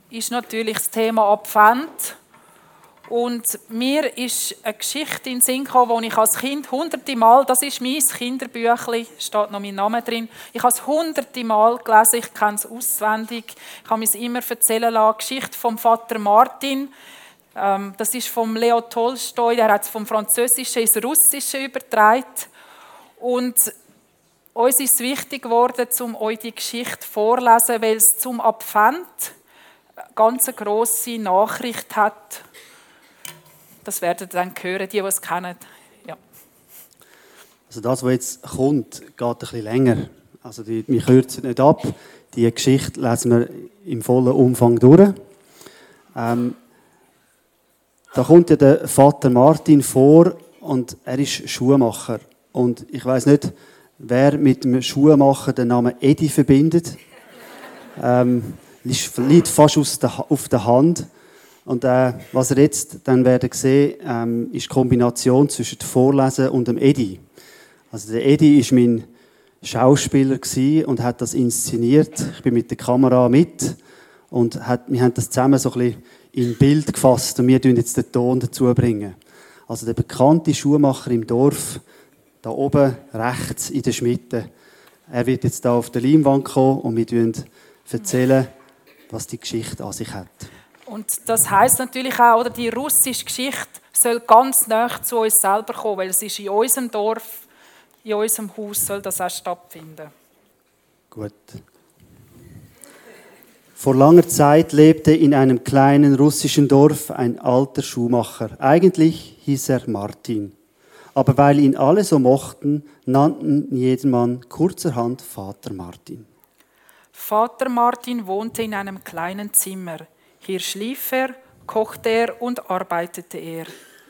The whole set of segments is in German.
ist natürlich das Thema Advent. Und mir ist eine Geschichte in den Sinn gekommen, die ich als Kind hunderte Mal, das ist mein Kinderbüchlein, steht noch mein Name drin, ich habe es hunderte Mal gelesen, ich kenne es auswendig, ich habe es immer erzählen lassen, die Geschichte vom Vater Martin, das ist vom Leo Tolstoi, der hat es vom Französischen ins Russische übertragen. Und uns ist es wichtig geworden, um euch die Geschichte vorzulesen, weil es zum Advent eine ganz grosse Nachricht hat. Das werdet ihr dann hören, die es kennen. Ja. Also das, was jetzt kommt, geht ein bisschen länger. Also wir kürzen nicht ab. Die Geschichte lesen wir im vollen Umfang durch. Da kommt ja der Vater Martin vor und er ist Schuhmacher. Und ich weiss nicht, wer mit dem Schuhmacher den Namen Edi verbindet. Liegt fast auf der Hand. Und was ihr jetzt dann werdet sehen, ist die Kombination zwischen dem Vorlesen und dem Edi. Also der Edi war mein Schauspieler und hat das inszeniert. Ich bin mit der Kamera mit und wir haben das zusammen so ein bisschen in Bild gefasst und wir bringen jetzt den Ton dazu bringen. Also der bekannte Schuhmacher im Dorf, da oben rechts in der Schmiede, er wird jetzt da auf der Leinwand kommen und wir erzählen, was die Geschichte an sich hat. Und das heisst natürlich auch, oder die russische Geschichte soll ganz nah zu uns selber kommen, weil es ist in unserem Dorf, in unserem Haus soll das auch stattfinden. Gut. Vor langer Zeit lebte in einem kleinen russischen Dorf ein alter Schuhmacher. Eigentlich hieß er Martin. Aber weil ihn alle so mochten, nannten jedermann kurzerhand Vater Martin. Vater Martin wohnte in einem kleinen Zimmer. Hier schlief er, kochte er und arbeitete er.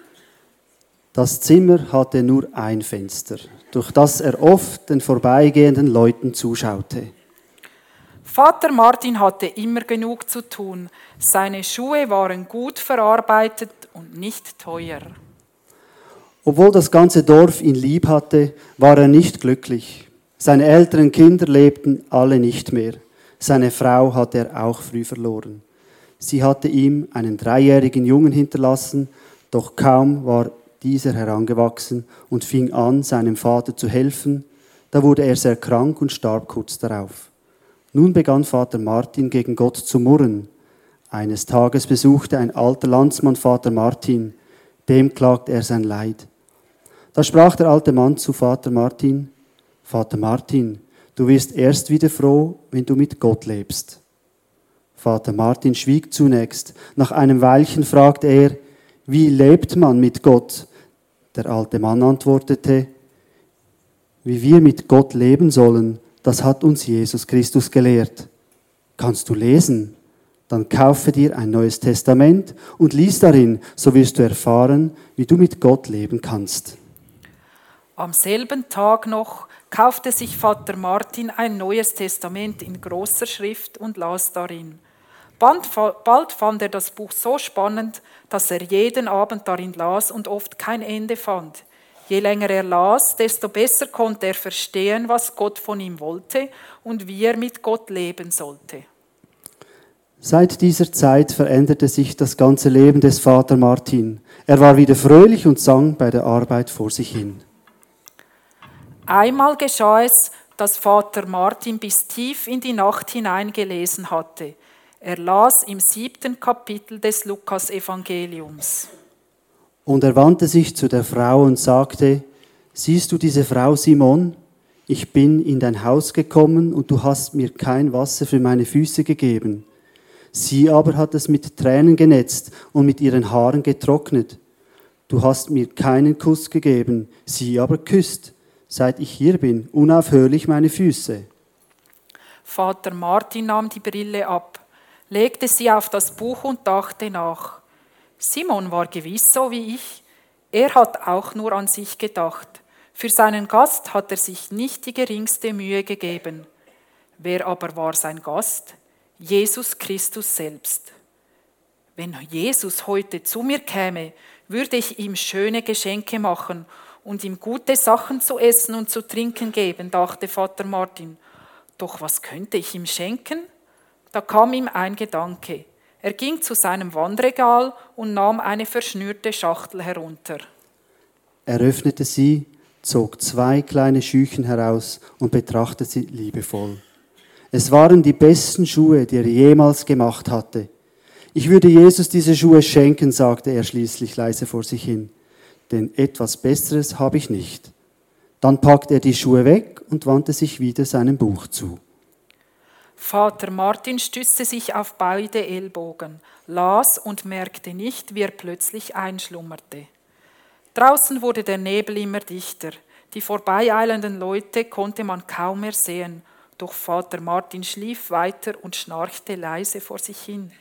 Das Zimmer hatte nur ein Fenster, durch das er oft den vorbeigehenden Leuten zuschaute. Vater Martin hatte immer genug zu tun. Seine Schuhe waren gut verarbeitet und nicht teuer. Obwohl das ganze Dorf ihn lieb hatte, war er nicht glücklich. Seine älteren Kinder lebten alle nicht mehr. Seine Frau hatte er auch früh verloren. Sie hatte ihm einen 3-jährigen Jungen hinterlassen, doch kaum war dieser herangewachsen und fing an, seinem Vater zu helfen, da wurde er sehr krank und starb kurz darauf. Nun begann Vater Martin gegen Gott zu murren. Eines Tages besuchte ein alter Landsmann Vater Martin, dem klagte er sein Leid. Da sprach der alte Mann zu Vater Martin, Vater Martin, du wirst erst wieder froh, wenn du mit Gott lebst. Vater Martin schwieg zunächst. Nach einem Weilchen fragte er, wie lebt man mit Gott? Der alte Mann antwortete, wie wir mit Gott leben sollen, das hat uns Jesus Christus gelehrt. Kannst du lesen? Dann kaufe dir ein neues Testament und lies darin, so wirst du erfahren, wie du mit Gott leben kannst. Am selben Tag noch kaufte sich Vater Martin ein neues Testament in großer Schrift und las darin. Bald fand er das Buch so spannend, dass er jeden Abend darin las und oft kein Ende fand. Je länger er las, desto besser konnte er verstehen, was Gott von ihm wollte und wie er mit Gott leben sollte. Seit dieser Zeit veränderte sich das ganze Leben des Vater Martin. Er war wieder fröhlich und sang bei der Arbeit vor sich hin. Einmal geschah es, dass Vater Martin bis tief in die Nacht hinein gelesen hatte. Er las im 7. Kapitel des Lukas-Evangeliums. Und er wandte sich zu der Frau und sagte, siehst du diese Frau Simon? Ich bin in dein Haus gekommen und du hast mir kein Wasser für meine Füße gegeben. Sie aber hat es mit Tränen genetzt und mit ihren Haaren getrocknet. Du hast mir keinen Kuss gegeben, sie aber küsst, seit ich hier bin, unaufhörlich meine Füße. Vater Martin nahm die Brille ab, legte sie auf das Buch und dachte nach. Simon war gewiss so wie ich. Er hat auch nur an sich gedacht. Für seinen Gast hat er sich nicht die geringste Mühe gegeben. Wer aber war sein Gast? Jesus Christus selbst. Wenn Jesus heute zu mir käme, würde ich ihm schöne Geschenke machen und ihm gute Sachen zu essen und zu trinken geben, dachte Vater Martin. Doch was könnte ich ihm schenken? Da kam ihm ein Gedanke. Er ging zu seinem Wandregal und nahm eine verschnürte Schachtel herunter. Er öffnete sie, zog 2 kleine Schüchen heraus und betrachtete sie liebevoll. Es waren die besten Schuhe, die er jemals gemacht hatte. Ich würde Jesus diese Schuhe schenken, sagte er schließlich leise vor sich hin, denn etwas Besseres habe ich nicht. Dann packte er die Schuhe weg und wandte sich wieder seinem Buch zu. Vater Martin stützte sich auf beide Ellbogen, las und merkte nicht, wie er plötzlich einschlummerte. Draußen wurde der Nebel immer dichter. Die vorbeieilenden Leute konnte man kaum mehr sehen, doch Vater Martin schlief weiter und schnarchte leise vor sich hin.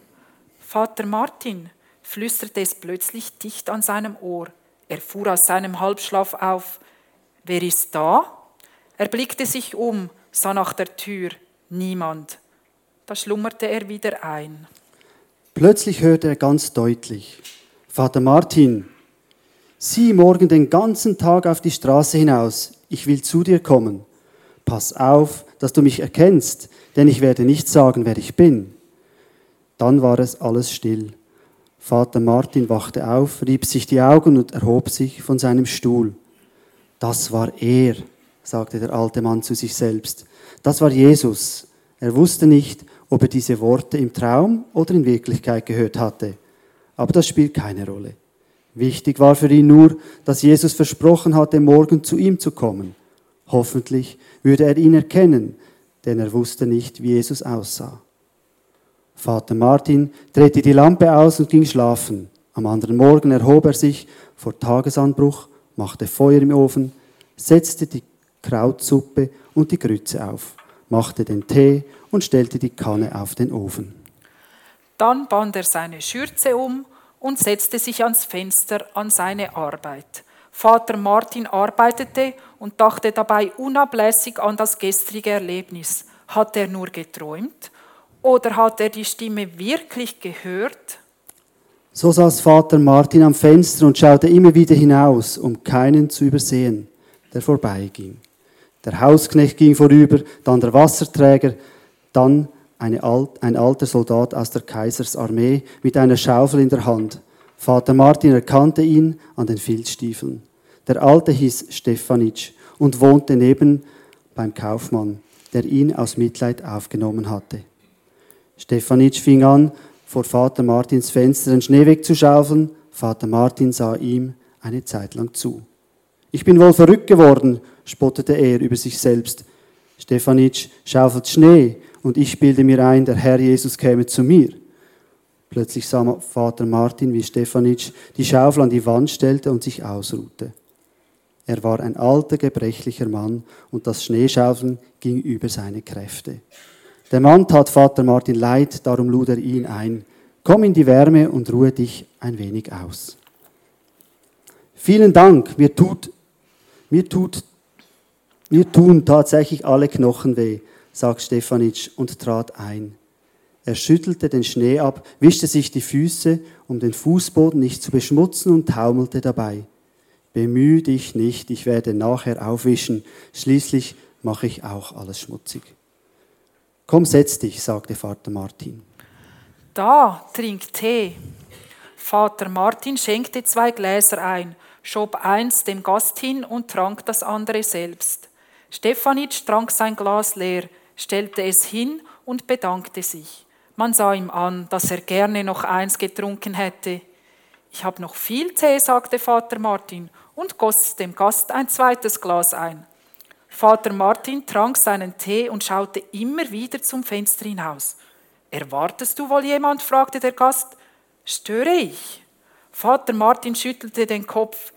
Vater Martin, flüsterte es plötzlich dicht an seinem Ohr. Er fuhr aus seinem Halbschlaf auf. Wer ist da? Er blickte sich um, sah nach der Tür. Niemand. Da schlummerte er wieder ein. Plötzlich hörte er ganz deutlich: Vater Martin, sieh morgen den ganzen Tag auf die Straße hinaus. Ich will zu dir kommen. Pass auf, dass du mich erkennst, denn ich werde nicht sagen, wer ich bin. Dann war es alles still. Vater Martin wachte auf, rieb sich die Augen und erhob sich von seinem Stuhl. Das war er, sagte der alte Mann zu sich selbst. Das war Jesus. Er wusste nicht, ob er diese Worte im Traum oder in Wirklichkeit gehört hatte. Aber das spielt keine Rolle. Wichtig war für ihn nur, dass Jesus versprochen hatte, morgen zu ihm zu kommen. Hoffentlich würde er ihn erkennen, denn er wusste nicht, wie Jesus aussah. Vater Martin drehte die Lampe aus und ging schlafen. Am anderen Morgen erhob er sich vor Tagesanbruch, machte Feuer im Ofen, setzte die Krautsuppe und die Grütze auf, machte den Tee und stellte die Kanne auf den Ofen. Dann band er seine Schürze um und setzte sich ans Fenster an seine Arbeit. Vater Martin arbeitete und dachte dabei unablässig an das gestrige Erlebnis. Hat er nur geträumt oder hat er die Stimme wirklich gehört? So saß Vater Martin am Fenster und schaute immer wieder hinaus, um keinen zu übersehen, der vorbeiging. Der Hausknecht ging vorüber, dann der Wasserträger, dann ein alter Soldat aus der Kaisersarmee mit einer Schaufel in der Hand. Vater Martin erkannte ihn an den Filzstiefeln. Der Alte hieß Stefanitsch und wohnte neben beim Kaufmann, der ihn aus Mitleid aufgenommen hatte. Stefanitsch fing an, vor Vater Martins Fenster den Schnee wegzuschaufeln. Vater Martin sah ihm eine Zeit lang zu. Ich bin wohl verrückt geworden, spottete er über sich selbst. Stefanitsch schaufelt Schnee und ich bilde mir ein, der Herr Jesus käme zu mir. Plötzlich sah Vater Martin, wie Stefanitsch die Schaufel an die Wand stellte und sich ausruhte. Er war ein alter, gebrechlicher Mann und das Schneeschaufeln ging über seine Kräfte. Der Mann tat Vater Martin leid, darum lud er ihn ein. Komm in die Wärme und ruhe dich ein wenig aus. Vielen Dank, mir tun tatsächlich alle Knochen weh, sagt Stefanitsch und trat ein. Er schüttelte den Schnee ab, wischte sich die Füße, um den Fußboden nicht zu beschmutzen und taumelte dabei. Bemühe dich nicht, ich werde nachher aufwischen, schließlich mache ich auch alles schmutzig. Komm, setz dich, sagte Vater Martin. Da, trink Tee. Vater Martin schenkte 2 Gläser ein, schob eins dem Gast hin und trank das andere selbst. Stefanitsch trank sein Glas leer, stellte es hin und bedankte sich. Man sah ihm an, dass er gerne noch eins getrunken hätte. Ich habe noch viel Tee, sagte Vater Martin und goss dem Gast ein zweites Glas ein. Vater Martin trank seinen Tee und schaute immer wieder zum Fenster hinaus. »Erwartest du wohl jemand?« fragte der Gast. »Störe ich?« Vater Martin schüttelte den Kopf.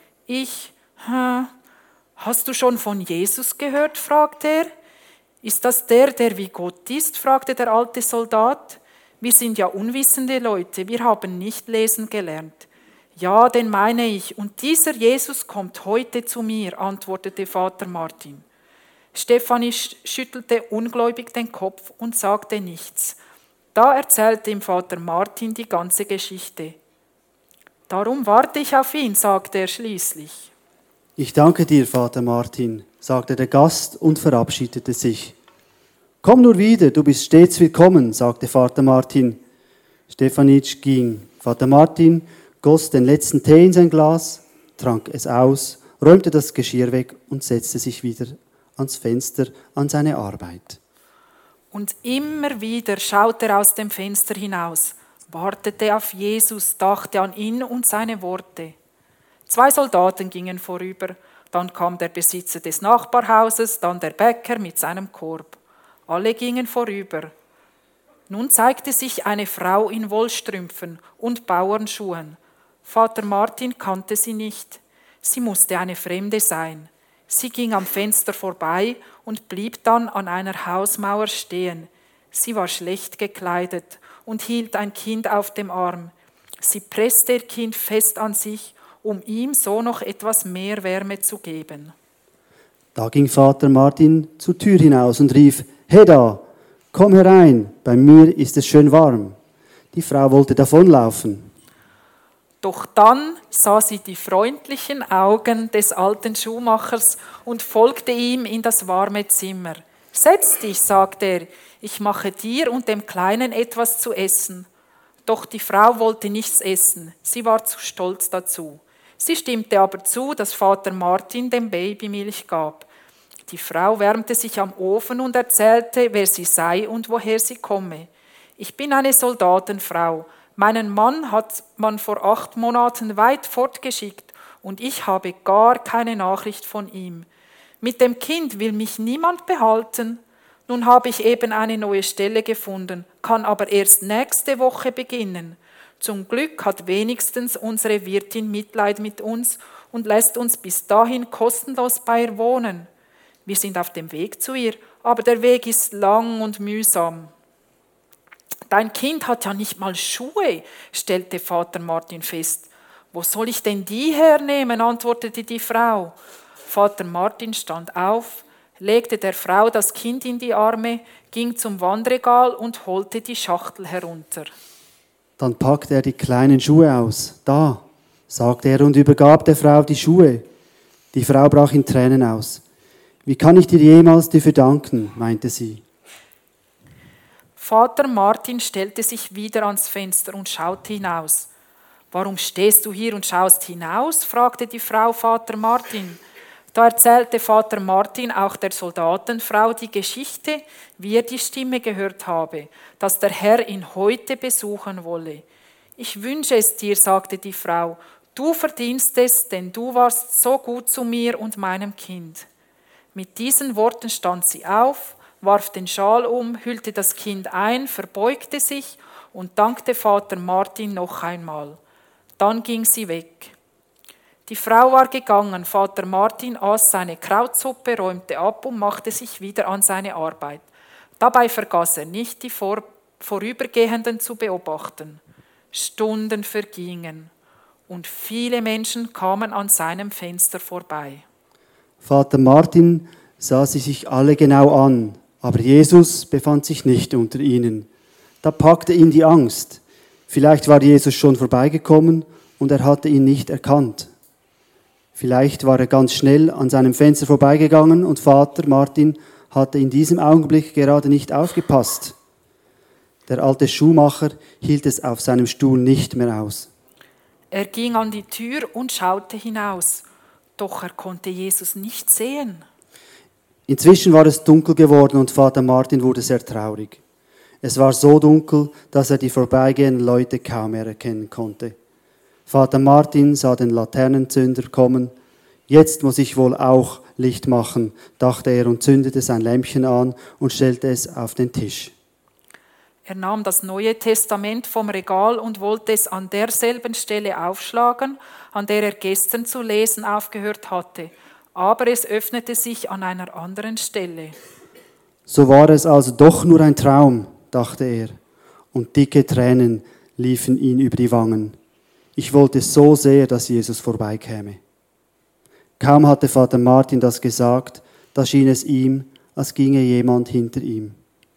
Hast du schon von Jesus gehört?« fragte er. »Ist das der wie Gott ist?« fragte der alte Soldat. »Wir sind ja unwissende Leute, wir haben nicht lesen gelernt.« »Ja, den meine ich, und dieser Jesus kommt heute zu mir«, antwortete Vater Martin. Stefanitsch schüttelte ungläubig den Kopf und sagte nichts. Da erzählte ihm Vater Martin die ganze Geschichte. »Darum warte ich auf ihn«, sagte er schließlich. Ich danke dir, Vater Martin, sagte der Gast und verabschiedete sich. Komm nur wieder, du bist stets willkommen, sagte Vater Martin. Stefanitsch ging. Vater Martin goss den letzten Tee in sein Glas, trank es aus, räumte das Geschirr weg und setzte sich wieder ans Fenster an seine Arbeit. Und immer wieder schaute er aus dem Fenster hinaus, wartete auf Jesus, dachte an ihn und seine Worte. 2 Soldaten gingen vorüber, dann kam der Besitzer des Nachbarhauses, dann der Bäcker mit seinem Korb. Alle gingen vorüber. Nun zeigte sich eine Frau in Wollstrümpfen und Bauernschuhen. Vater Martin kannte sie nicht. Sie musste eine Fremde sein. Sie ging am Fenster vorbei und blieb dann an einer Hausmauer stehen. Sie war schlecht gekleidet und hielt ein Kind auf dem Arm. Sie presste ihr Kind fest an sich, um ihm so noch etwas mehr Wärme zu geben. Da ging Vater Martin zur Tür hinaus und rief: Heda, komm herein, bei mir ist es schön warm. Die Frau wollte davonlaufen. Doch dann sah sie die freundlichen Augen des alten Schuhmachers und folgte ihm in das warme Zimmer. Setz dich, sagte er, ich mache dir und dem Kleinen etwas zu essen. Doch die Frau wollte nichts essen, sie war zu stolz dazu. Sie stimmte aber zu, dass Vater Martin dem Baby Milch gab. Die Frau wärmte sich am Ofen und erzählte, wer sie sei und woher sie komme. Ich bin eine Soldatenfrau. Meinen Mann hat man vor 8 Monaten weit fortgeschickt und ich habe gar keine Nachricht von ihm. Mit dem Kind will mich niemand behalten. Nun habe ich eben eine neue Stelle gefunden, kann aber erst nächste Woche beginnen. Zum Glück hat wenigstens unsere Wirtin Mitleid mit uns und lässt uns bis dahin kostenlos bei ihr wohnen. Wir sind auf dem Weg zu ihr, aber der Weg ist lang und mühsam. Dein Kind hat ja nicht mal Schuhe, stellte Vater Martin fest. Wo soll ich denn die hernehmen, antwortete die Frau. Vater Martin stand auf, legte der Frau das Kind in die Arme, ging zum Wandregal und holte die Schachtel herunter. Dann packte er die kleinen Schuhe aus. Da, sagte er und übergab der Frau die Schuhe. Die Frau brach in Tränen aus. Wie kann ich dir jemals dafür danken, meinte sie. Vater Martin stellte sich wieder ans Fenster und schaute hinaus. Warum stehst du hier und schaust hinaus? Fragte die Frau Vater Martin. Da erzählte Vater Martin auch der Soldatenfrau die Geschichte, wie er die Stimme gehört habe, dass der Herr ihn heute besuchen wolle. Ich wünsche es dir, sagte die Frau, du verdienst es, denn du warst so gut zu mir und meinem Kind. Mit diesen Worten stand sie auf, warf den Schal um, hüllte das Kind ein, verbeugte sich und dankte Vater Martin noch einmal. Dann ging sie weg. Die Frau war gegangen, Vater Martin aß seine Krautsuppe, räumte ab und machte sich wieder an seine Arbeit. Dabei vergaß er nicht, die Vorübergehenden zu beobachten. Stunden vergingen und viele Menschen kamen an seinem Fenster vorbei. Vater Martin sah sie sich alle genau an, aber Jesus befand sich nicht unter ihnen. Da packte ihn die Angst. Vielleicht war Jesus schon vorbeigekommen und er hatte ihn nicht erkannt. Vielleicht war er ganz schnell an seinem Fenster vorbeigegangen und Vater Martin hatte in diesem Augenblick gerade nicht aufgepasst. Der alte Schuhmacher hielt es auf seinem Stuhl nicht mehr aus. Er ging an die Tür und schaute hinaus, doch er konnte Jesus nicht sehen. Inzwischen war es dunkel geworden und Vater Martin wurde sehr traurig. Es war so dunkel, dass er die vorbeigehenden Leute kaum mehr erkennen konnte. Vater Martin sah den Laternenzünder kommen. Jetzt muss ich wohl auch Licht machen, dachte er und zündete sein Lämpchen an und stellte es auf den Tisch. Er nahm das Neue Testament vom Regal und wollte es an derselben Stelle aufschlagen, an der er gestern zu lesen aufgehört hatte. Aber es öffnete sich an einer anderen Stelle. So war es also doch nur ein Traum, dachte er, und dicke Tränen liefen ihm über die Wangen. Ich wollte so sehr, dass Jesus vorbeikäme. Kaum hatte Vater Martin das gesagt, da schien es ihm, als ginge jemand hinter ihm.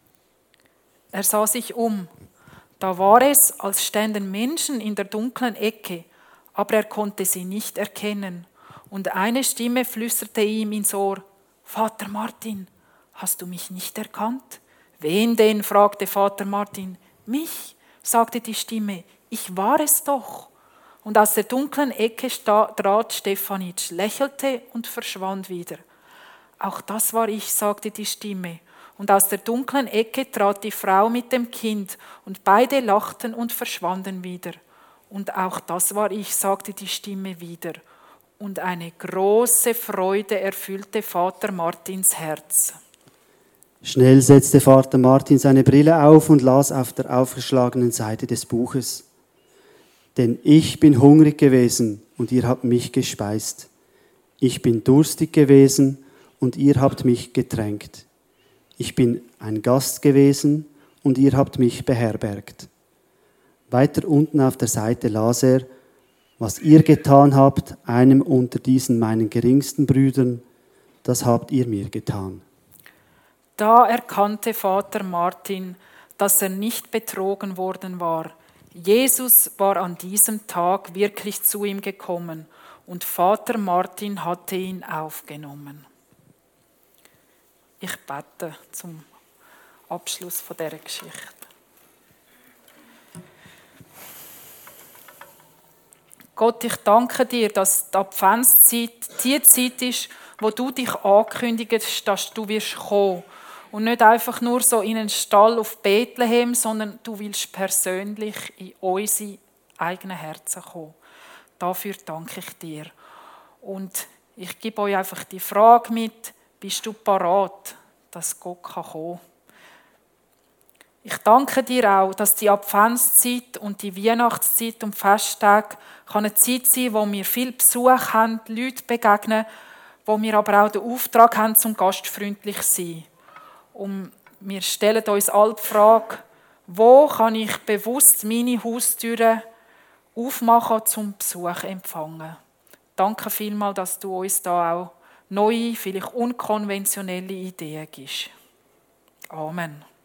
Er sah sich um. Da war es, als ständen Menschen in der dunklen Ecke, aber er konnte sie nicht erkennen. Und eine Stimme flüsterte ihm ins Ohr: Vater Martin, hast du mich nicht erkannt? Wen denn? Fragte Vater Martin. Mich, sagte die Stimme, ich war es doch. Und aus der dunklen Ecke trat Stefanitsch, lächelte und verschwand wieder. Auch das war ich, sagte die Stimme. Und aus der dunklen Ecke trat die Frau mit dem Kind, und beide lachten und verschwanden wieder. Und auch das war ich, sagte die Stimme wieder. Und eine große Freude erfüllte Vater Martins Herz. Schnell setzte Vater Martin seine Brille auf und las auf der aufgeschlagenen Seite des Buches. Denn ich bin hungrig gewesen und ihr habt mich gespeist. Ich bin durstig gewesen und ihr habt mich getränkt. Ich bin ein Gast gewesen und ihr habt mich beherbergt. Weiter unten auf der Seite las er, was ihr getan habt, einem unter diesen meinen geringsten Brüdern, das habt ihr mir getan. Da erkannte Vater Martin, dass er nicht betrogen worden war. Jesus war an diesem Tag wirklich zu ihm gekommen und Vater Martin hatte ihn aufgenommen. Ich bete zum Abschluss von dieser Geschichte. Gott, ich danke dir, dass die Adventszeit die Zeit ist, wo du dich ankündigst, dass du wirst kommen. Und nicht einfach nur so in einen Stall auf Bethlehem, sondern du willst persönlich in unsere eigenen Herzen kommen. Dafür danke ich dir. Und ich gebe euch einfach die Frage mit, bist du parat, dass Gott kommen kann? Ich danke dir auch, dass die Adventszeit und die Weihnachtszeit und die Festtage eine Zeit sein kann, wo wir viel Besuch haben, Leute begegnen, wo wir aber auch den Auftrag haben, zum gastfreundlich zu sein. Und wir stellen uns alle die Frage, wo kann ich bewusst meine Haustüren aufmachen, zum Besuch empfangen. Danke vielmals, dass du uns da auch neue, vielleicht unkonventionelle Ideen gibst. Amen.